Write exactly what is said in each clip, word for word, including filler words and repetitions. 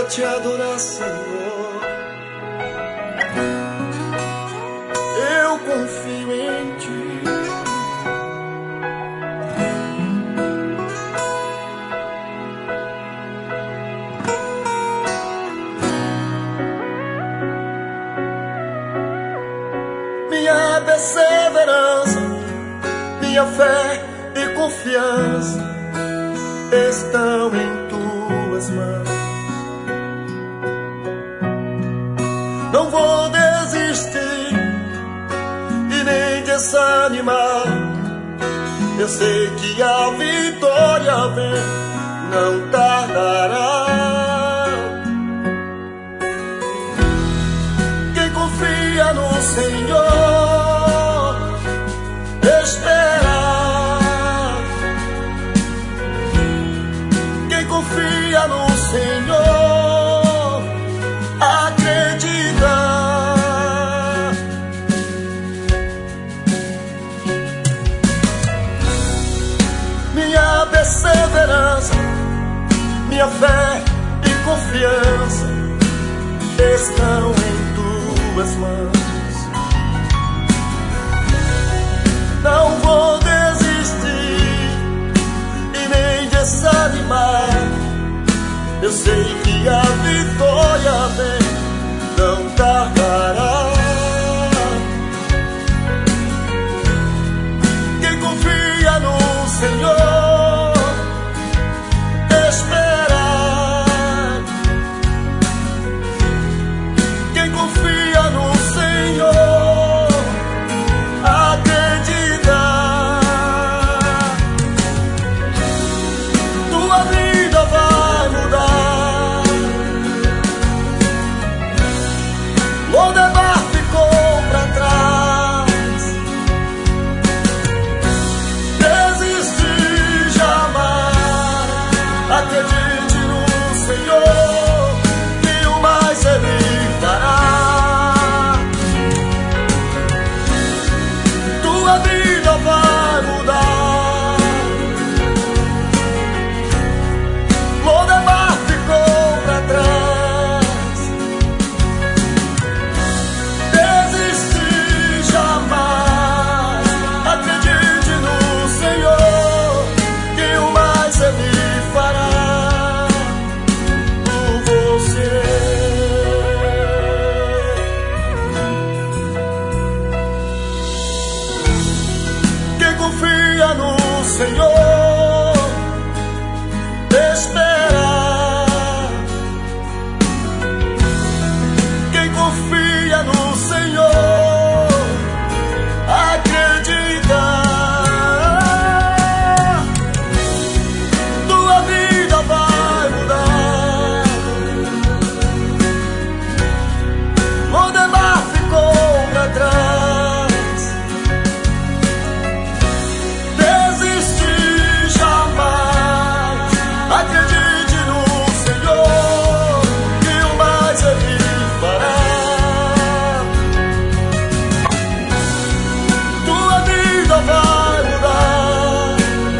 pra te adorar, Senhor. Eu confio em ti. Minha perseverança, minha fé e confiança estão em tuas mãos. Não vou desistir e nem desanimar. Eu sei que a vitória vem, não tardará. Quem confia no Senhor espera. Quem confia no Senhor acredita. Minha perseverança, minha fé e confiança estão em tuas mãos. Não vou desistir e nem desanimar. Eu sei que a vitória vem, não tardará. Quem confia no Senhor espera. Quem confia no Senhor acredita. Tua vida vai mudar. Lodebar ficou pra trás. Desistir jamais. Acredite no Senhor e o mais Ele fará. Tua vida vai mudar. Lodebar ficou pra trás. Desistir jamais. Acredite no Senhor e o mais Ele fará por você. Quem confia no Senhor espera. Quem confia no Senhor acredita. Tua vida vai mudar. Lodebar ficou pra trás. Desistir jamais. Acredite no Senhor e o mais Ele fará. Tua vida vai mudar.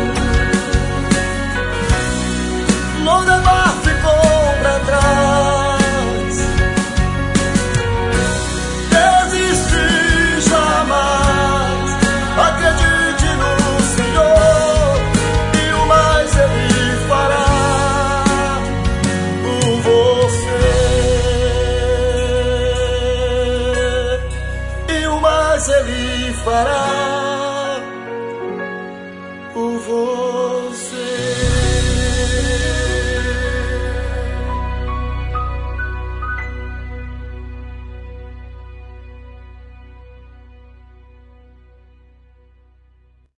Lodebar ficou pra trás. Desistir jamais. Acredite no Senhor e o mais Ele fará por você. E o mais Ele fará.